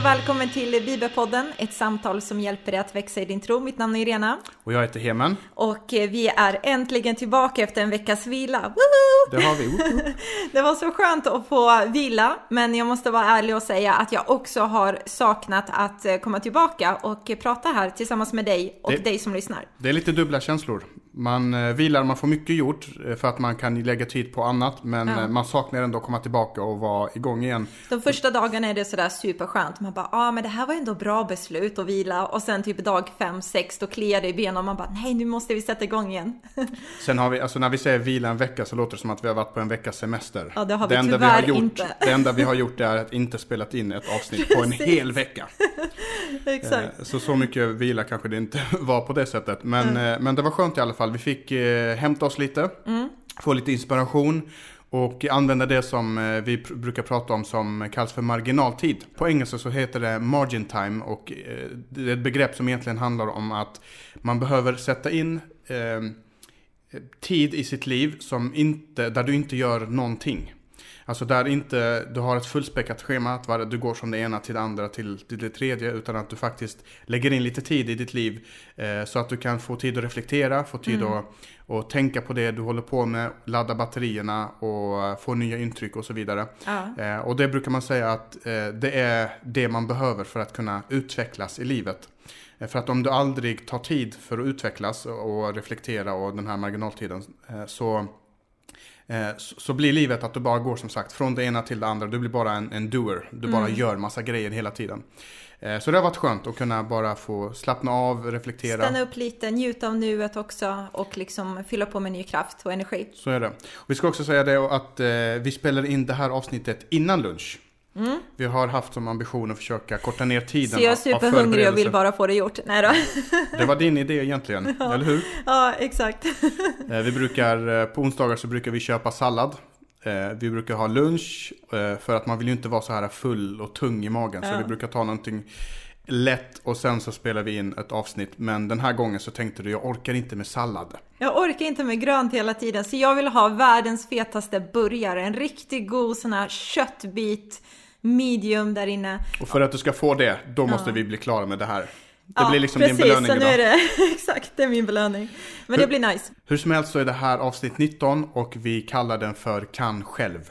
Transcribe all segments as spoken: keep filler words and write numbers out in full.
och välkommen till Bibelpodden, ett samtal som hjälper dig att växa i din tro. Mitt namn är Irena. Och jag heter Hemen. Och vi är äntligen tillbaka efter en veckas vila. Woho! Det har vi. Det var så skönt att få vila, men jag måste vara ärlig och säga att jag också har saknat att komma tillbaka och prata här tillsammans med dig och det, dig som lyssnar. Det är lite dubbla känslor. Man vilar, man får mycket gjort för att man kan lägga tid på annat, men ja. man saknar ändå att komma tillbaka och vara igång igen. De första dagarna är det sådär superskönt. Man bara, ja ah, men det här var ändå bra beslut att vila. Och sen typ dag fem, sex, då kliar det i benen och man bara, nej nu måste vi sätta igång igen. Sen har vi, alltså när vi säger vila en vecka så låter det som att vi har varit på en veckas semester. Ja, det har vi det enda tyvärr vi har gjort, inte. Det enda vi har gjort är att inte spelat in ett avsnitt på en hel vecka. Exakt. Så så mycket vila kanske det inte var på det sättet. Men, mm. men det var skönt i alla fall. Vi fick eh, hämta oss lite, mm. få lite inspiration och använda det som eh, vi pr- brukar prata om som kallas för marginaltid. På engelska så heter det margin time och eh, det är ett begrepp som egentligen handlar om att man behöver sätta in eh, tid i sitt liv som inte, där du inte gör någonting. Alltså där inte du har ett fullspäckat schema att du går från det ena till det andra till, till det tredje, utan att du faktiskt lägger in lite tid i ditt liv eh, så att du kan få tid att reflektera, få tid mm. att och tänka på det du håller på med, ladda batterierna och få nya intryck och så vidare. Ja. Eh, och det brukar man säga att eh, det är det man behöver för att kunna utvecklas i livet. Eh, för att om du aldrig tar tid för att utvecklas och reflektera och den här marginaltiden eh, så... Så blir livet att du bara går som sagt från det ena till det andra. Du blir bara en, en doer. Du bara mm. gör massa grejer hela tiden. Så det har varit skönt att kunna bara få slappna av, reflektera. Stanna upp lite, njuta av nuet också och liksom fylla på med ny kraft och energi. Så är det. Vi ska också säga det att eh, vi spelar in det här avsnittet innan lunch. Mm. Vi har haft som ambition att försöka korta ner tiden. Så jag är superhungrig och vill bara få det gjort. Nej då. Det var din idé egentligen, ja. eller hur? Ja, exakt. Vi brukar, på onsdagar så brukar vi köpa sallad. Vi brukar ha lunch för att man vill ju inte vara så här full och tung i magen. Ja. Så vi brukar ta någonting lätt och sen så spelar vi in ett avsnitt. Men den här gången så tänkte du, jag orkar inte med sallad. Jag orkar inte med grönt hela tiden. Så jag vill ha världens fetaste burgare. En riktigt god sån här köttbit. Medium där inne. Och för att du ska få det, då måste ja. vi bli klara med det här. Det ja, blir liksom precis, din belöning så nu idag. är det, exakt, det är min belöning. Men hur, det blir nice. Hur som helst så är det här avsnitt nitton och vi kallar den för Kan själv.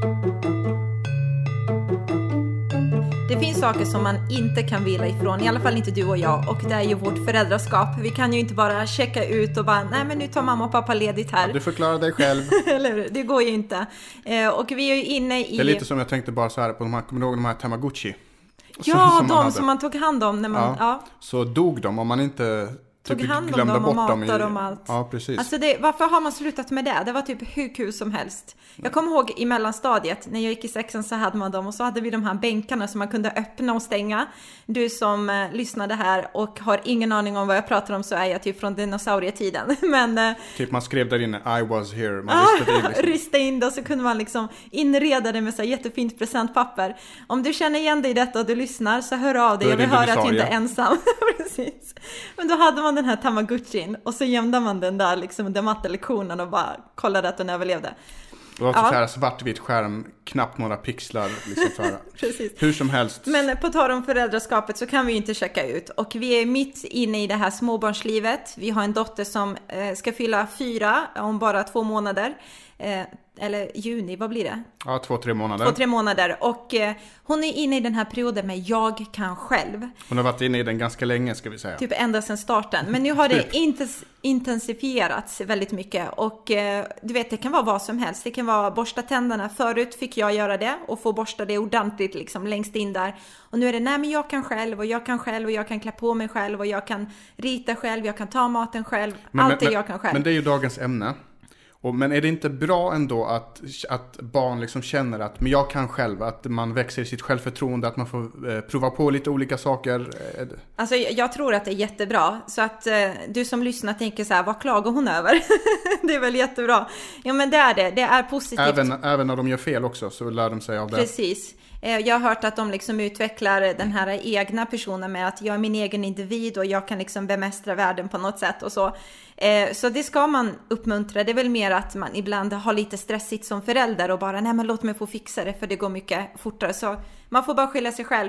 Det finns saker som man inte kan vila ifrån, i alla fall inte du och jag, och det är ju vårt föräldraskap. Vi kan ju inte bara checka ut och bara, nej men nu tar mamma och pappa ledigt här. Ja, du förklarar dig själv. Eller det går ju inte. Eh, och vi är ju inne i... Det är lite som jag tänkte bara så här på de här, kommer du ihåg de här Tamagotchi? Ja, som, som de som man tog hand om när man... Ja, ja. Så dog de om man inte... Tog hand om dem och matade dem allt. Ja, precis. Alltså det, varför har man slutat med det? Det var typ hur kul som helst. Jag kommer ihåg i mellanstadiet, när jag gick i sexan så hade man dem och så hade vi de här bänkarna som man kunde öppna och stänga. Du som eh, lyssnade här och har ingen aning om vad jag pratar om, så är jag typ från dinosaurietiden. Men, eh, typ man skrev där inne, I was here. Man ah, ristade in, liksom. rista in det och så kunde man liksom inreda det med så här jättefint presentpapper. Om du känner igen dig i detta och du lyssnar så hör av dig. Jag vill höra att jag inte är ensam. Precis. Men då hade man den här Tamagotchin och så gömde man den där liksom den mattelektionen och bara kollade att den överlevde. Det var också ja. så här svartvit skärm, knappt några pixlar liksom så här. Precis. Hur som helst. Men på tal om föräldraskapet så kan vi ju inte checka ut. Och vi är mitt inne i det här småbarnslivet. Vi har en dotter som eh, ska fylla fyra om bara två månader. Eh, eller juni, vad blir det? Ja, två, tre månader. Två, tre månader. Och eh, hon är inne i den här perioden med jag kan själv. Hon har varit inne i den ganska länge, ska vi säga. Typ ända sedan starten. Men nu har det intens- intensifierats väldigt mycket. Och eh, du vet, det kan vara vad som helst. Det kan vara borsta tänderna. Förut fick jag göra det och få borsta det ordentligt liksom längst in där. Och nu är det, nej men jag kan själv och jag kan själv och jag kan klä på mig själv och jag kan rita själv, jag kan ta maten själv. Men, allt men, är jag kan själv. Men det är ju dagens ämne. Och, men är det inte bra ändå att, att barn liksom känner att men jag kan själv, att man växer i sitt självförtroende, att man får eh, prova på lite olika saker? Alltså jag tror att det är jättebra. Så att eh, du som lyssnar tänker så här, vad klagar hon över? Det är väl jättebra. Ja men det är det, det är positivt. Även, även när de gör fel också så lär de sig av det. Precis. Jag har hört att de liksom utvecklar den här egna personen med att jag är min egen individ och jag kan liksom bemästra världen på något sätt och så. Så det ska man uppmuntra. Det är väl mer att man ibland har lite stressigt som förälder och bara nej men låt mig få fixa det för det går mycket fortare. Så man får bara skylla sig själv.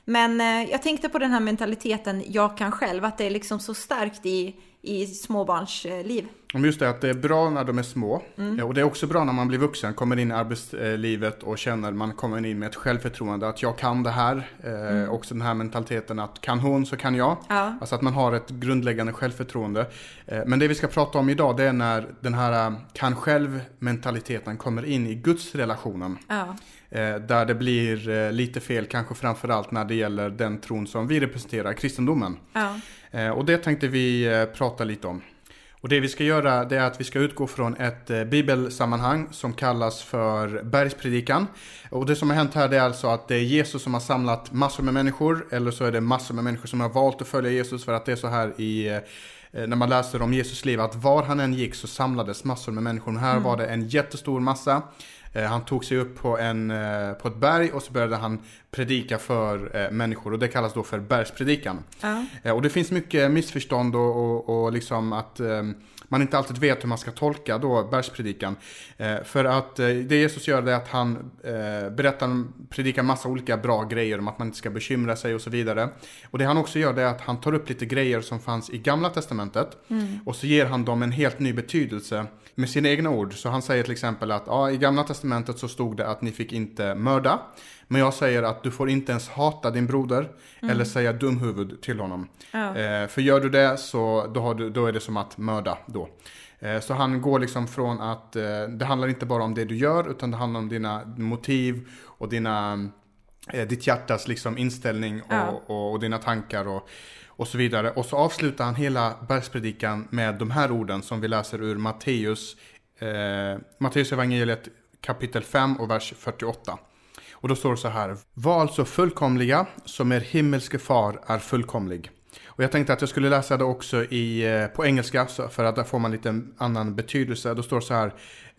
Men eh, jag tänkte på den här mentaliteten, jag kan själv, att det är liksom så starkt i, i småbarns eh, liv. Just det, att det är bra när de är små. Mm. Och det är också bra när man blir vuxen, kommer in i arbetslivet och känner man kommer in med ett självförtroende att jag kan det här. Eh, mm. Också den här mentaliteten att kan hon så kan jag. Ja. Alltså att man har ett grundläggande självförtroende. Eh, men det vi ska prata om idag, det är när den här kan själv-mentaliteten kommer in i Guds relationen. Ja. Eh, där det blir eh, lite fel, kanske framförallt när det gäller den tron som vi representerar, kristendomen. Ja. Eh, och det tänkte vi eh, prata lite om. Och det vi ska göra, det är att vi ska utgå från ett eh, bibelsammanhang som kallas för bergspredikan. Och det som har hänt här, det är alltså att det är Jesus som har samlat massor med människor, eller så är det massor med människor som har valt att följa Jesus, för att det är så här i eh, när man läser om Jesus liv, att var han än gick så samlades massor med människor. Och här mm. var det en jättestor massa. Eh, han tog sig upp på, en, eh, på ett berg och så började han predika för eh, människor, och det kallas då för bergspredikan. Ja. Eh, och det finns mycket missförstånd och, och, och liksom att eh, man inte alltid vet hur man ska tolka då bergspredikan. Eh, för att eh, det Jesus gör, det är att han eh, berättar, predikar massa olika bra grejer om att man inte ska bekymra sig och så vidare. Och det han också gör, det är att han tar upp lite grejer som fanns i Gamla testamentet mm. och så ger han dem en helt ny betydelse med sina egna ord. Så han säger till exempel att ja, i Gamla testamentet så stod det att ni fick inte mörda. Men jag säger att du får inte ens hata din broder mm. eller säga dumhuvud till honom. Ja. Eh, för gör du det så då, har du, då är det som att mörda då. Eh, så han går liksom från att eh, det handlar inte bara om det du gör, utan det handlar om dina motiv och dina, eh, ditt hjärtas liksom inställning och, ja. och, och dina tankar och, och så vidare. Och så avslutar han hela bergspredikan med de här orden som vi läser ur Matteus, eh, Matteus evangeliet kapitel fem och vers fyrtioåtta. Och då står det så här: var alltså fullkomliga som er himmelske far är fullkomlig. Och jag tänkte att jag skulle läsa det också i, på engelska, för att där får man lite annan betydelse. Då står det så här: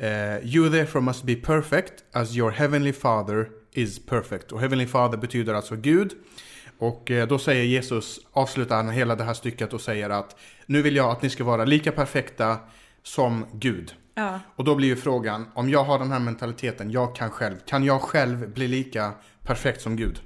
you therefore must be perfect as your heavenly father is perfect. Och heavenly father betyder alltså Gud. Och då säger Jesus, avslutar han hela det här stycket och säger att nu vill jag att ni ska vara lika perfekta som Gud. Ja. Och då blir ju frågan, om jag har den här mentaliteten, jag kan själv, kan jag själv bli lika perfekt som Gud?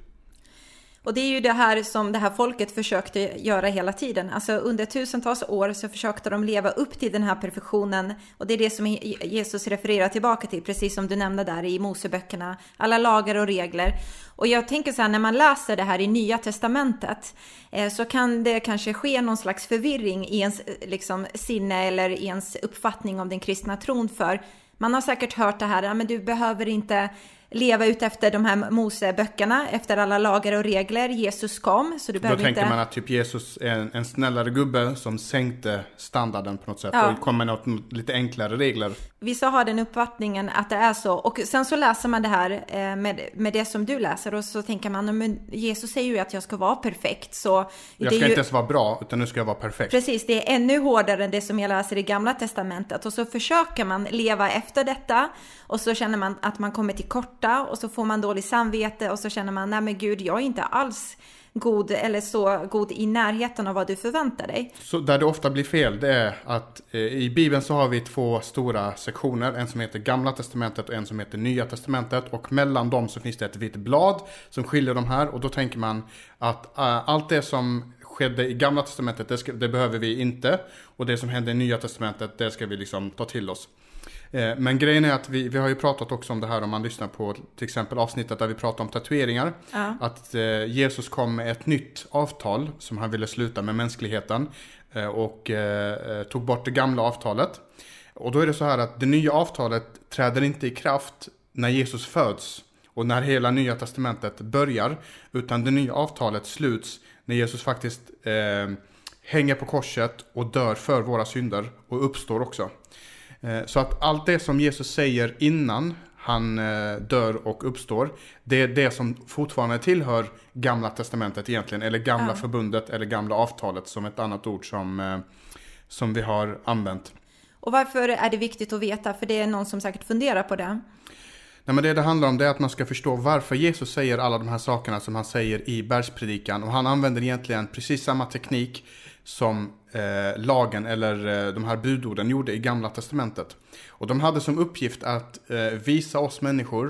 Och det är ju det här som det här folket försökte göra hela tiden. Alltså under tusentals år så försökte de leva upp till den här perfektionen. Och det är det som Jesus refererar tillbaka till, precis som du nämnde där i Moseböckerna. Alla lagar och regler. Och jag tänker så här, när man läser det här i Nya testamentet eh, så kan det kanske ske någon slags förvirring i ens liksom, sinne eller i ens uppfattning om den kristna tron. För man har säkert hört det här, men du behöver inte leva ut efter de här Moseböckerna, efter alla lagar och regler. Jesus kom, så du Då behöver tänker inte... man att typ Jesus är en, en snällare gubbe som sänkte standarden på något sätt, ja. och kom med något lite enklare regler. Vissa har den uppfattningen att det är så, och sen så läser man det här med, med det som du läser, och så tänker man, men Jesus säger ju att jag ska vara perfekt, så jag det ska är ju... inte ens vara bra, utan nu ska jag vara perfekt. Precis, det är ännu hårdare än det som jag läser i Gamla testamentet, och så försöker man leva efter detta, och så känner man att man kommer till korta, och så får man dålig samvete, och så känner man, nej men Gud, jag är inte alls god eller så god i närheten av vad du förväntar dig. Så där det ofta blir fel, det är att eh, i Bibeln så har vi två stora sektioner, en som heter Gamla testamentet och en som heter Nya testamentet, och mellan dem så finns det ett vitt blad som skiljer de här, och då tänker man att äh, allt det som skedde i Gamla testamentet, det, ska, det behöver vi inte, och det som hände i Nya testamentet, det ska vi liksom ta till oss. Men grejen är att vi, vi har ju pratat också om det här, om man lyssnar på till exempel avsnittet där vi pratar om tatueringar. Ja. Att eh, Jesus kom med ett nytt avtal som han ville sluta med mänskligheten eh, och eh, tog bort det gamla avtalet. Och då är det så här att det nya avtalet träder inte i kraft när Jesus föds och när hela Nya testamentet börjar, utan det nya avtalet sluts när Jesus faktiskt eh, hänger på korset och dör för våra synder och uppstår också. Så att allt det som Jesus säger innan han dör och uppstår, det är det som fortfarande tillhör Gamla testamentet egentligen, eller gamla ja. förbundet eller gamla avtalet, som ett annat ord som, som vi har använt. Och varför är det viktigt att veta? För det är någon som säkert funderar på det. Nej, men det det handlar om, det är att man ska förstå varför Jesus säger alla de här sakerna som han säger i bergspredikan. Och han använder egentligen precis samma teknik som eh, lagen eller eh, de här budorden gjorde i Gamla testamentet. Och de hade som uppgift att eh, visa oss människor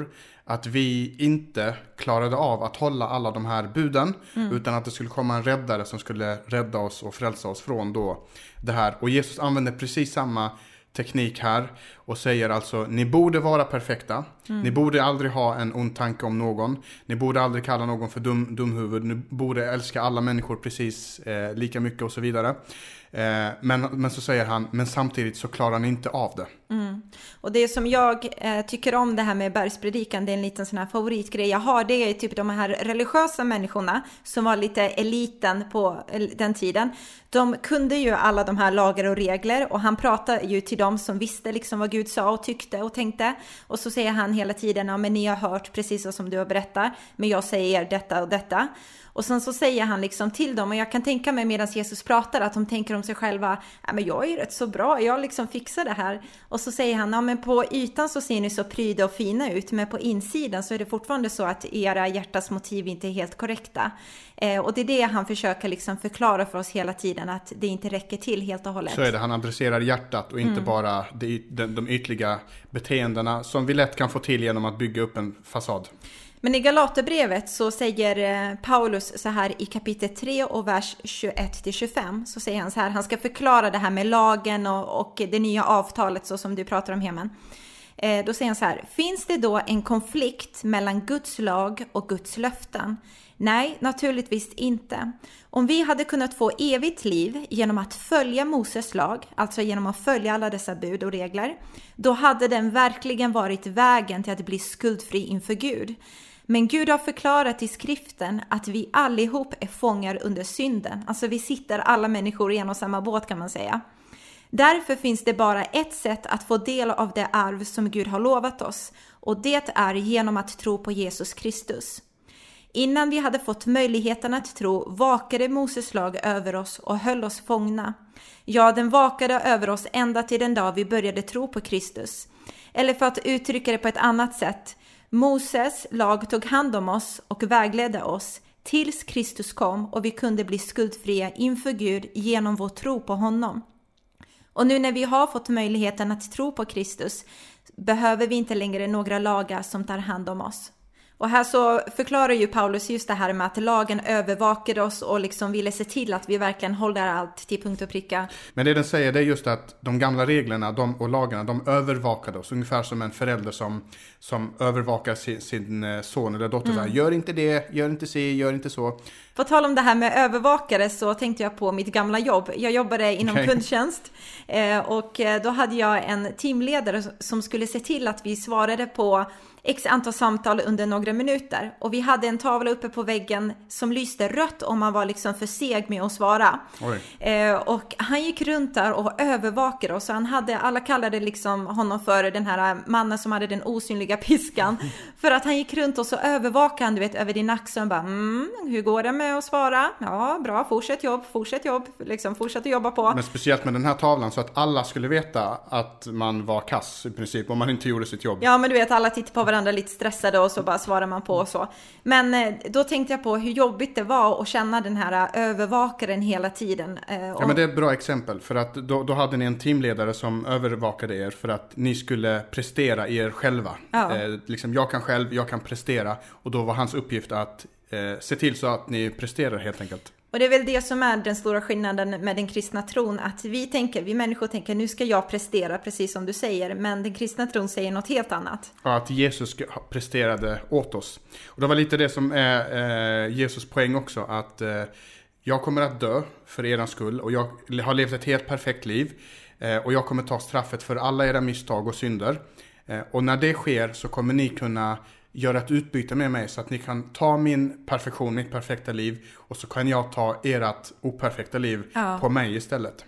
att vi inte klarade av att hålla alla de här buden, mm. utan att det skulle komma en räddare som skulle rädda oss och frälsa oss från då det här. Och Jesus använder precis samma teknik här och säger alltså, ni borde vara perfekta, mm. ni borde aldrig ha en ond tanke om någon, ni borde aldrig kalla någon för dum, dumhuvud, ni borde älska alla människor precis eh, lika mycket och så vidare. Eh, men, men så säger han, men samtidigt så klarar ni inte av det. Mm. Och det som jag eh, tycker om det här med bergspredikan, det är en liten sån här favoritgrej jag har, det är typ de här religiösa människorna som var lite eliten på den tiden. De kunde ju alla de här lagar och regler, och han pratar ju till dem som visste liksom vad Gud sa och tyckte och tänkte. Och så säger han hela tiden, ja men ni har hört precis som du har berättat, men jag säger detta och detta. Och sen så säger han liksom till dem, och jag kan tänka mig medan Jesus pratar att de tänker om sig själva, ja men jag är rätt så bra, jag liksom fixar det här. Och så säger han, ja men på ytan så ser ni så pryda och fina ut, men på insidan så är det fortfarande så att era hjärtas motiv inte är helt korrekta. Eh, och det är det han försöker liksom förklara för oss hela tiden, att det inte räcker till helt och hållet. Så är det, han adresserar hjärtat och inte mm. bara de, de, de ytliga beteendena som vi lätt kan få till genom att bygga upp en fasad. Men i Galaterbrevet så säger Paulus så här i kapitel tre och vers tjugoett till tjugofem, så säger han så här, han ska förklara det här med lagen och, och det nya avtalet så som du pratar om, Heman. Eh, då säger han så här, finns det då en konflikt mellan Guds lag och Guds löften? Nej, naturligtvis inte. Om vi hade kunnat få evigt liv genom att följa Moses lag, alltså genom att följa alla dessa bud och regler, då hade den verkligen varit vägen till att bli skuldfri inför Gud. Men Gud har förklarat i skriften att vi allihop är fångar under synden. Alltså vi sitter alla människor i en och samma båt, kan man säga. Därför finns det bara ett sätt att få del av det arv som Gud har lovat oss. Och det är genom att tro på Jesus Kristus. Innan vi hade fått möjligheten att tro vakade Moses lag över oss och höll oss fångna. Ja, den vakade över oss ända till den dag vi började tro på Kristus. Eller för att uttrycka det på ett annat sätt, Moses lag tog hand om oss och vägledde oss tills Kristus kom och vi kunde bli skuldfria inför Gud genom vår tro på honom. Och nu när vi har fått möjligheten att tro på Kristus behöver vi inte längre några lagar som tar hand om oss. Och här så förklarar ju Paulus just det här med att lagen övervakade oss och liksom ville se till att vi verkligen håller allt till punkt och pricka. Men det den säger, det är just att de gamla reglerna de, och lagarna, de övervakade oss. Ungefär som en förälder som, som övervakar sin, sin son eller dotter. Mm. Så här, gör inte det, gör inte se, gör inte så. På tal om det här med övervakare så tänkte jag på mitt gamla jobb. Jag jobbade inom okay. kundtjänst eh, och då hade jag en teamledare som skulle se till att vi svarade på x antal samtal under några minuter. Och vi hade en tavla uppe på väggen som lyste rött om man var liksom för seg med att svara. Eh, och han gick runt där och övervakade oss. Så han hade, alla kallade liksom honom för den här mannen som hade den osynliga piskan. För att han gick runt och så övervakade han, du vet, över din axel och bara, mm, hur går det med att svara? Ja, bra, fortsätt jobb, fortsätt jobb, liksom fortsätt att jobba på. Men speciellt med den här tavlan så att alla skulle veta att man var kass i princip om man inte gjorde sitt jobb. Ja, men du vet, alla tittar på varandra lite stressade och så bara svarar man på och så. Men eh, då tänkte jag på hur jobbigt det var att känna den här övervakaren hela tiden. Eh, och... Ja, men det är ett bra exempel för att då, då hade ni en teamledare som övervakade er för att ni skulle prestera er själva. Ja. Eh, liksom jag kan själv, jag kan prestera och då var hans uppgift att eh, se till så att ni presterar helt enkelt. Och det är väl det som är den stora skillnaden med den kristna tron, att vi tänker, vi människor tänker, nu ska jag prestera precis som du säger, men den kristna tron säger något helt annat. Ja, att Jesus presterade åt oss. Och det var lite det som är eh, Jesus poäng också, att eh, jag kommer att dö för er skull och jag har levt ett helt perfekt liv eh, och jag kommer ta straffet för alla era misstag och synder. Eh, och när det sker så kommer ni kunna göra ett utbyte med mig så att ni kan ta min perfektion, mitt perfekta liv och så kan jag ta ert operfekta liv ja. på mig istället.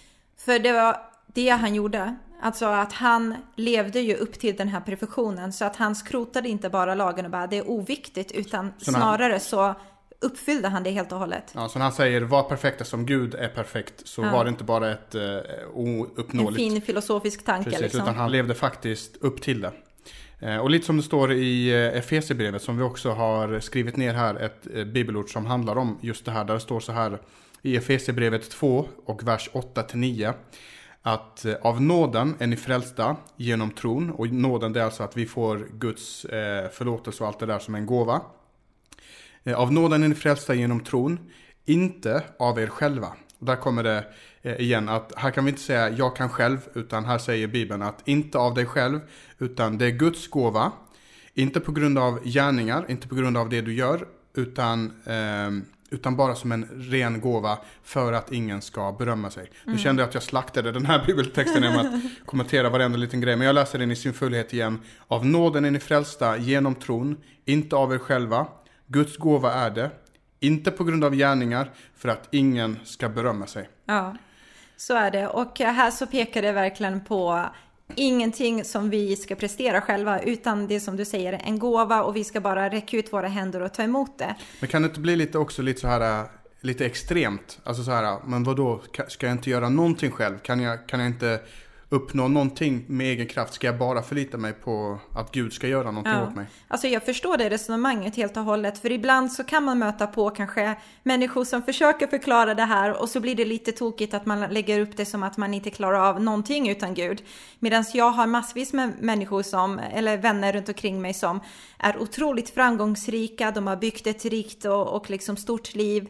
För det var det han gjorde. Alltså att han levde ju upp till den här perfektionen så att han skrotade inte bara lagen och bara det är oviktigt utan så snarare han, så uppfyllde han det helt och hållet. Ja, så när han säger var perfekta som Gud är perfekt så ja. var det inte bara ett uh, ouppnåeligt. En fin filosofisk tanke. Precis, liksom. Utan han levde faktiskt upp till det. Och lite som det står i Efesierbrevet som vi också har skrivit ner här, ett bibelord som handlar om just det här. Där det står så här i Efesierbrevet två och vers åtta till nio. att eh, av nåden är ni frälsta genom tron. Och nåden, det är alltså att vi får Guds eh, förlåtelse och allt det där som en gåva. Eh, av nåden är ni frälsta genom tron, inte av er själva. Och där kommer det eh, igen att här kan vi inte säga jag kan själv, utan här säger Bibeln att inte av dig själv, utan det är Guds gåva. Inte på grund av gärningar, inte på grund av det du gör, utan, eh, utan bara som en ren gåva för att ingen ska berömma sig. Mm. Nu kände jag att jag slaktade den här bibeltexten genom att kommentera varenda liten grej. Men jag läser den i sin fullhet igen. Av nåden är ni frälsta genom tron, inte av er själva. Guds gåva är det, inte på grund av gärningar, för att ingen ska berömma sig. Ja, så är det. Och här så pekar det verkligen på ingenting som vi ska prestera själva, utan det som du säger, en gåva, och vi ska bara räcka ut våra händer och ta emot det. Men kan det inte bli lite också lite så här, lite extremt? Alltså så här, men vadå, ska jag inte göra någonting själv? Kan jag, kan jag inte uppnå någonting med egen kraft? Ska jag bara förlita mig på att Gud ska göra någonting ja. åt mig? Alltså jag förstår det resonemanget helt och hållet. För ibland så kan man möta på kanske människor som försöker förklara det här, och så blir det lite tokigt att man lägger upp det som att man inte klarar av någonting utan Gud. Medan jag har massvis med människor som, eller vänner runt omkring mig som är otroligt framgångsrika. De har byggt ett rikt och, och liksom stort liv.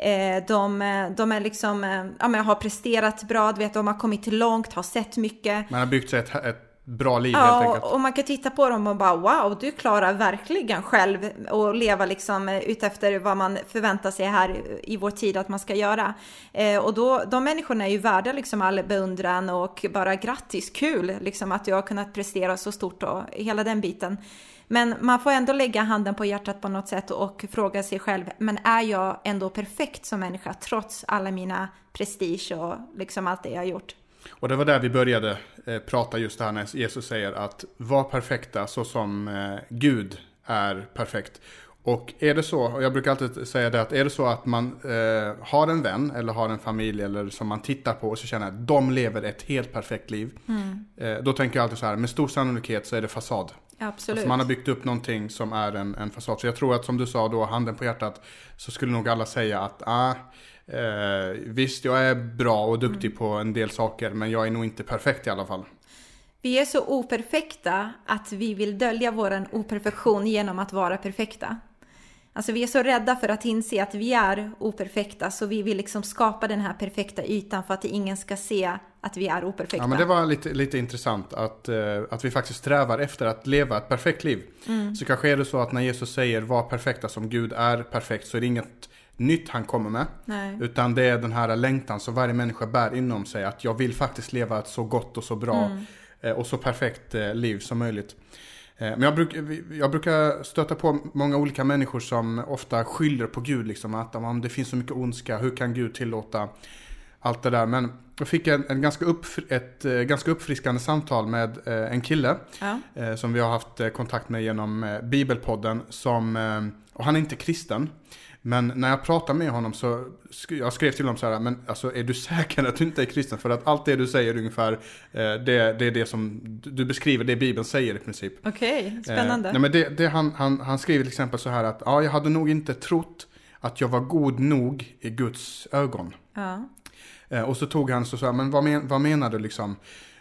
De, de är liksom, ja, men har presterat bra, du vet, de har kommit långt, har sett mycket. Man har byggt sig ett, ett bra liv, ja, helt enkelt. Och man kan titta på dem och bara wow, du klarar verkligen själv att leva liksom utefter vad man förväntar sig här i vår tid att man ska göra. Och då, de människorna är ju värda liksom all beundran och bara grattis, kul liksom att du har kunnat prestera så stort och hela den biten. Men man får ändå lägga handen på hjärtat på något sätt och fråga sig själv, men är jag ändå perfekt som människa trots alla mina prestige och liksom allt det jag har gjort? Och det var där vi började eh, prata just det här när Jesus säger att var perfekta så som eh, Gud är perfekt. Och är det så, och jag brukar alltid säga det, att är det så att man eh, har en vän eller har en familj eller som man tittar på och så känner att de lever ett helt perfekt liv. Mm. Eh, då tänker jag alltid så här, med stor sannolikhet så är det fasad. Absolut. Alltså man har byggt upp någonting som är en, en fasad. Så jag tror att som du sa då, handen på hjärtat, så skulle nog alla säga att ah, eh, visst jag är bra och duktig mm. på en del saker, men jag är nog inte perfekt i alla fall. Vi är så operfekta att vi vill dölja våran operfektion genom att vara perfekta. Alltså vi är så rädda för att inse att vi är operfekta, så vi vill liksom skapa den här perfekta ytan för att ingen ska se att vi är operfekta. Ja, men det var lite, lite intressant att, uh, att vi faktiskt strävar efter att leva ett perfekt liv. Mm. Så kanske är det så att när Jesus säger var perfekta som Gud är perfekt, så är det inget nytt han kommer med. Nej. Utan det är den här längtan som varje människa bär inom sig, att jag vill faktiskt leva ett så gott och så bra mm. uh, och så perfekt uh, liv som möjligt. Men jag, bruk, jag brukar stöta på många olika människor som ofta skyller på Gud. Liksom, att om det finns så mycket ondska, hur kan Gud tillåta allt det där? Men jag fick en, en ganska, uppfri, ett, ganska uppfriskande samtal med en kille ja. som vi har haft kontakt med genom Bibelpodden. Som, och han är inte kristen. Men när jag pratade med honom så jag skrev till honom så här, men alltså, är du säker att du inte är kristen? För att allt det du säger ungefär, det, det är det som du beskriver, det Bibeln säger i princip. Okej, okay, spännande. Eh, nej, men det, det han, han, han skriver till exempel så här att ja, jag hade nog inte trott att jag var god nog i Guds ögon. Ja. Eh, och så tog han så sa, men vad, men, vad menar du liksom?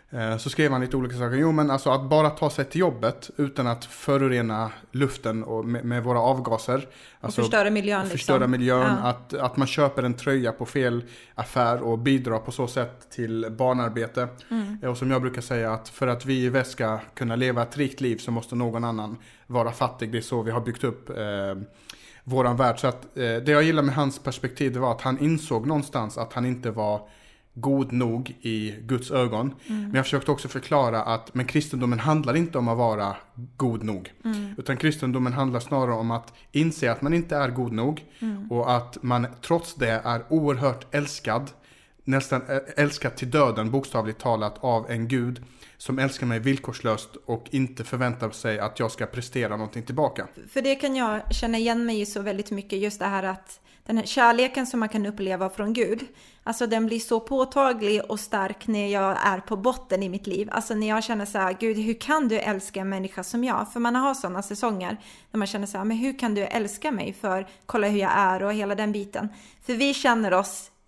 Så skrev han lite olika saker. Jo, men alltså att bara ta sig till jobbet utan att förorena luften och med, med våra avgaser. Alltså, och förstöra miljön. Och förstöra liksom. miljön. Ja. Att, att man köper en tröja på fel affär och bidrar på så sätt till barnarbete. Mm. Och som jag brukar säga, att för att vi i väst ska kunna leva ett rikt liv så måste någon annan vara fattig. Det är så vi har byggt upp eh, våran värld. Så att, eh, det jag gillar med hans perspektiv, det var att han insåg någonstans att han inte var god nog i Guds ögon. Mm. Men jag försökte också förklara att men kristendomen handlar inte om att vara god nog. Mm. Utan kristendomen handlar snarare om att inse att man inte är god nog. Mm. Och att man trots det är oerhört älskad. Nästan älskad till döden, bokstavligt talat, av en Gud som älskar mig villkorslöst och inte förväntar sig att jag ska prestera någonting tillbaka. För det kan jag känna igen mig i så väldigt mycket, just det här att den här kärleken som man kan uppleva från Gud, alltså den blir så påtaglig och stark när jag är på botten i mitt liv. Alltså när jag känner så här, Gud, hur kan du älska en människa som jag? För man har sådana säsonger där man känner så här, men hur kan du älska mig? För kolla hur jag är och hela den biten. För vi känner oss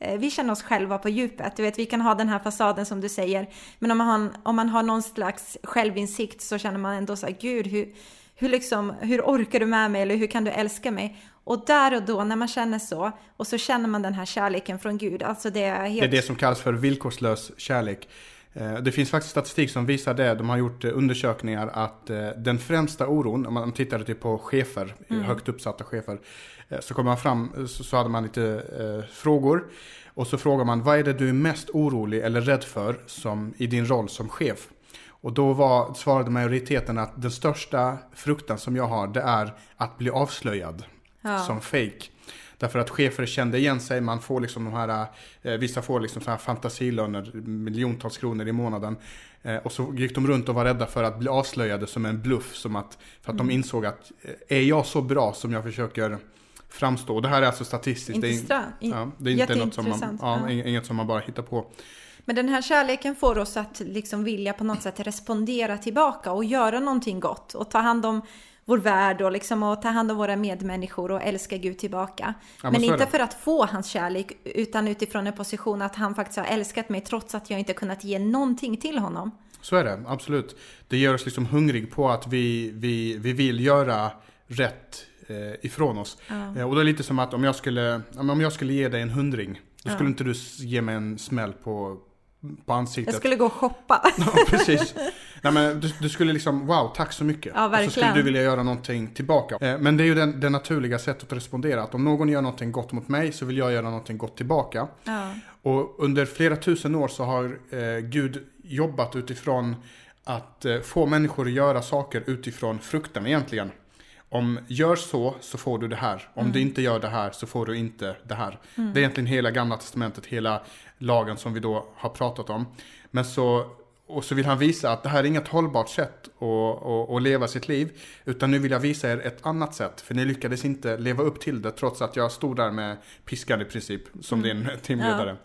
vi känner oss själva på djupet. Du vet, vi kan ha den här fasaden som du säger. Men om man har, om man har någon slags självinsikt så känner man ändå så här, Gud, hur, hur, liksom, hur orkar du med mig? Eller hur kan du älska mig? Och där och då när man känner så, och så känner man den här kärleken från Gud. Alltså det är helt... Det är det som kallas för villkorslös kärlek. Det finns faktiskt statistik som visar det. De har gjort undersökningar att den främsta oron, om man tittar typ på chefer, mm. högt uppsatta chefer, så kommer man fram, så hade man lite eh, frågor. Och så frågar man, vad är det du är mest orolig eller rädd för som, i din roll som chef? Och då var, svarade majoriteten att den största fruktan som jag har, det är att bli avslöjad ja. som fake. Därför att chefer kände igen sig, man får liksom de här, eh, vissa får liksom så här fantasilöner, miljontals kronor i månaden. Eh, och så gick de runt och var rädda för att bli avslöjade som en bluff, som att, för att mm. de insåg att, eh, är jag så bra som jag försöker framstå? Och det här är alltså statistiskt, det är, ja, det är inte något som man, ja, ja. inget som man bara hittar på. Men den här kärleken får oss att liksom vilja på något sätt respondera tillbaka och göra någonting gott och ta hand om vår värld och, liksom, och ta hand om våra medmänniskor och älska Gud tillbaka. Ja, men men inte för att få hans kärlek, utan utifrån en position att han faktiskt har älskat mig trots att jag inte kunnat ge någonting till honom. Så är det, absolut. Det gör oss liksom hungrig på att vi, vi, vi vill göra rätt eh, ifrån oss. Ja. Eh, och det är lite som att om jag skulle, om jag skulle ge dig en hundring, då skulle ja. inte du ge mig en smäll på på ansiktet. Jag skulle gå och shoppa. Ja, precis. Nej, men du, du skulle liksom, wow, tack så mycket. Ja, verkligen. Och så skulle du vilja göra någonting tillbaka. Eh, men det är ju den, den naturliga sättet att respondera. Att om någon gör någonting gott mot mig så vill jag göra någonting gott tillbaka. Ja. Och under flera tusen år så har eh, Gud jobbat utifrån att eh, få människor att göra saker utifrån fruktan egentligen. Om gör så, så får du det här. Om mm. du inte gör det här, så får du inte det här. Mm. Det är egentligen hela gamla testamentet, hela lagen som vi då har pratat om. Men så, och så vill han visa att det här är inget hållbart sätt att, att, att leva sitt liv. Utan nu vill jag visa er ett annat sätt. För ni lyckades inte leva upp till det, trots att jag stod där med piskan i princip, som mm. din teamledare. Ja.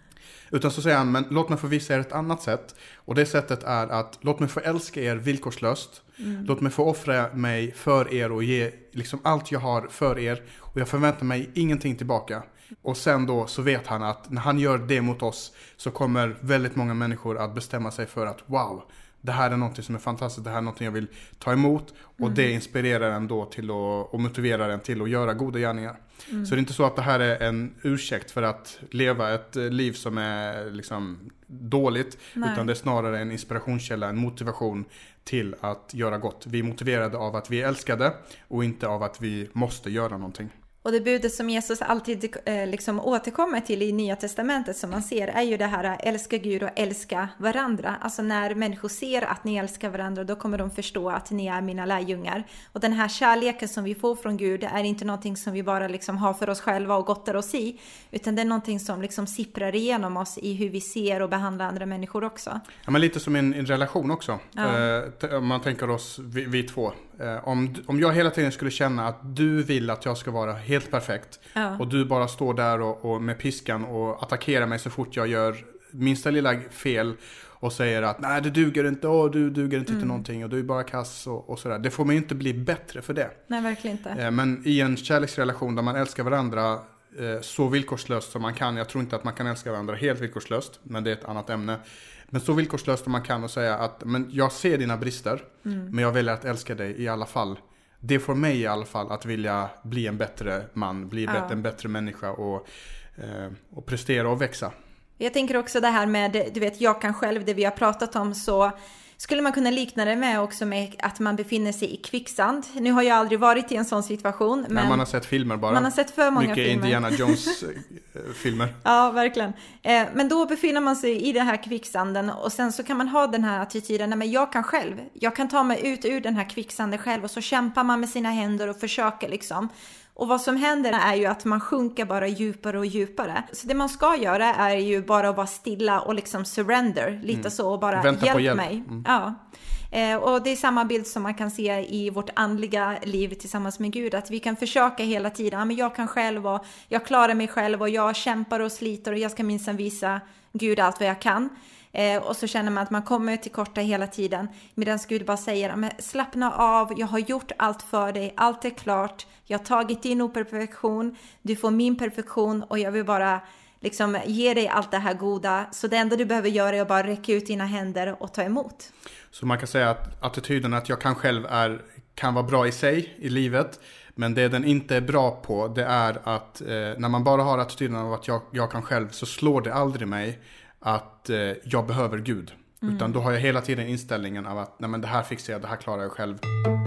Utan så säger han, men låt mig få visa er ett annat sätt. Och det sättet är att låt mig få älska er villkorslöst. Mm. Låt mig få offra mig för er och ge liksom allt jag har för er. Och jag förväntar mig ingenting tillbaka. Och sen då så vet han att när han gör det mot oss så kommer väldigt många människor att bestämma sig för att wow, det här är något som är fantastiskt, det här är något jag vill ta emot. Och mm. det inspirerar en då till att, och motiverar en till att göra goda gärningar. Mm. Så det är inte så att det här är en ursäkt för att leva ett liv som är liksom dåligt. Nej. Utan det är snarare en inspirationskälla, en motivation till att göra gott. Vi är motiverade av att vi är älskade och inte av att vi måste göra någonting. Och det budet som Jesus alltid eh, liksom återkommer till i Nya Testamentet som man ser är ju det här älska Gud och älska varandra. Alltså när människor ser att ni älskar varandra, då kommer de förstå att ni är mina lärjungar. Och den här kärleken som vi får från Gud är inte någonting som vi bara liksom har för oss själva och gottar oss i, utan det är någonting som liksom sipprar igenom oss i hur vi ser och behandlar andra människor också. Ja, men lite som en, en relation också. Ja. Eh, om man tänker oss vi, vi två. Eh, om, om jag hela tiden skulle känna att du vill att jag ska vara helt perfekt. Ja. Och du bara står där och, och med piskan och attackerar mig så fort jag gör minsta lilla fel och säger att nej, det duger inte, och du duger inte mm. till någonting och du är bara kass och, och sådär. Det får man ju inte bli bättre för det. Nej, verkligen inte. Eh, men i en kärleksrelation där man älskar varandra eh, så villkorslöst som man kan. Jag tror inte att man kan älska varandra helt villkorslöst, men det är ett annat ämne. Men så villkorslöst som man kan och säga att men jag ser dina brister, mm. men jag väljer att älska dig i alla fall. Det får mig i alla fall att vilja bli en bättre man, bli ja. en bättre människa och, eh, och prestera och växa. Jag tänker också det här med, du vet, jag kan själv, det vi har pratat om, så skulle man kunna likna det med också med att man befinner sig i kvicksand. Nu har jag aldrig varit i en sån situation. Men Nej, man har sett filmer bara. Man har sett för många Mycket filmer. Indiana Jones-filmer. Ja, verkligen. Men då befinner man sig i den här kvicksanden och sen så kan man ha den här attityden, nej men jag kan själv. Jag kan ta mig ut ur den här kvicksanden själv, och så kämpar man med sina händer och försöker liksom. Och vad som händer är ju att man sjunker bara djupare och djupare. Så det man ska göra är ju bara att vara stilla och liksom surrender. Lite mm. så, och bara Vänta hjälp, hjälp mig. Mm. Ja. Eh, och det är samma bild som man kan se i vårt andliga liv tillsammans med Gud. Att vi kan försöka hela tiden. Ja, men jag kan själv och jag klarar mig själv och jag kämpar och sliter och jag ska minsann visa Gud allt vad jag kan. Eh, och så känner man att man kommer till korta hela tiden. Medan Gud bara säger, men slappna av, jag har gjort allt för dig, allt är klart. Jag har tagit din operfektion, du får min perfektion och jag vill bara liksom ger dig allt det här goda. Så det enda du behöver göra är att bara räcka ut dina händer och ta emot. Så man kan säga att attityden att jag kan själv är, kan vara bra i sig i livet. Men det den inte är bra på, det är att eh, när man bara har attityden av att jag, jag kan själv, så slår det aldrig mig att eh, jag behöver Gud. Mm. Utan då har jag hela tiden inställningen av att nej men det här fixar jag, det här klarar jag själv.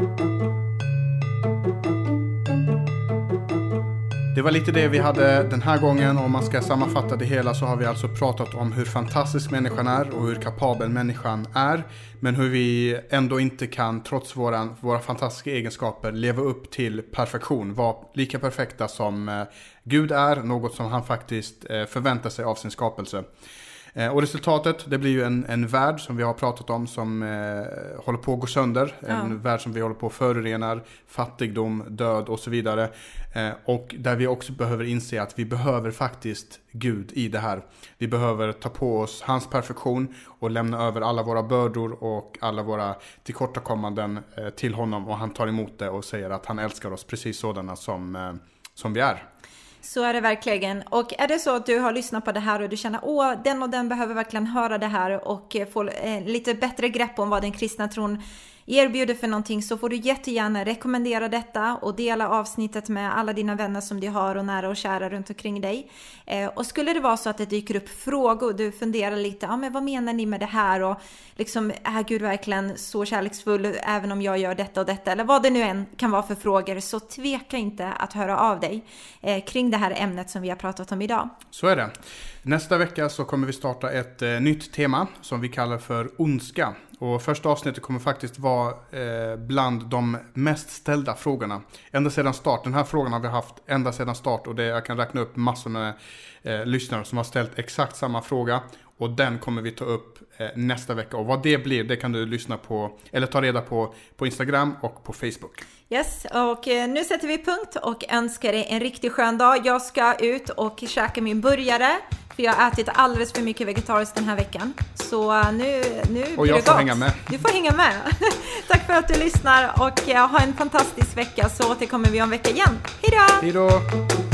Det var lite det vi hade den här gången. Om man ska sammanfatta det hela så har vi alltså pratat om hur fantastisk människan är och hur kapabel människan är. Men hur vi ändå inte kan, trots våra, våra fantastiska egenskaper, leva upp till perfektion. Vara lika perfekta som eh, Gud är, något som han faktiskt eh, förväntar sig av sin skapelse. Eh, och resultatet, det blir ju en, en värld som vi har pratat om som eh, håller på att gå sönder. Ja. En värld som vi håller på att förorenar, fattigdom, död och så vidare. Eh, och där vi också behöver inse att vi behöver faktiskt Gud i det här. Vi behöver ta på oss hans perfektion och lämna över alla våra bördor och alla våra tillkortakommanden eh, till honom. Och han tar emot det och säger att han älskar oss precis sådana som, eh, som vi är. Så är det verkligen. Och är det så att du har lyssnat på det här och du känner åh, den och den behöver verkligen höra det här och få eh, lite bättre grepp om vad den kristna tron erbjuder för någonting, så får du jättegärna rekommendera detta och dela avsnittet med alla dina vänner som du har och nära och kära runt omkring dig. Eh, och skulle det vara så att det dyker upp frågor, du funderar lite, ja men vad menar ni med det här, och liksom, är Gud verkligen så kärleksfull även om jag gör detta och detta, eller vad det nu än kan vara för frågor, så tveka inte att höra av dig eh, kring det här ämnet som vi har pratat om idag. Så är det. Nästa vecka så kommer vi starta ett eh, nytt tema som vi kallar för ondska. Och första avsnittet kommer faktiskt vara eh, bland de mest ställda frågorna. Ända sedan start. Den här frågan har vi haft ända sedan start. Och det, jag kan räkna upp massor med eh, lyssnare som har ställt exakt samma fråga. Och den kommer vi ta upp eh, nästa vecka. Och vad det blir, det kan du lyssna på eller ta reda på på Instagram och på Facebook. Yes, och eh, nu sätter vi punkt och önskar dig en riktigt skön dag. Jag ska ut och käka min burgare. För jag har ätit alldeles för mycket vegetariskt den här veckan. Så uh, nu, nu och jag får hänga med. Du får hänga med. Tack för att du lyssnar och uh, ha en fantastisk vecka, så återkommer vi om en vecka igen. Hej då! Hej då!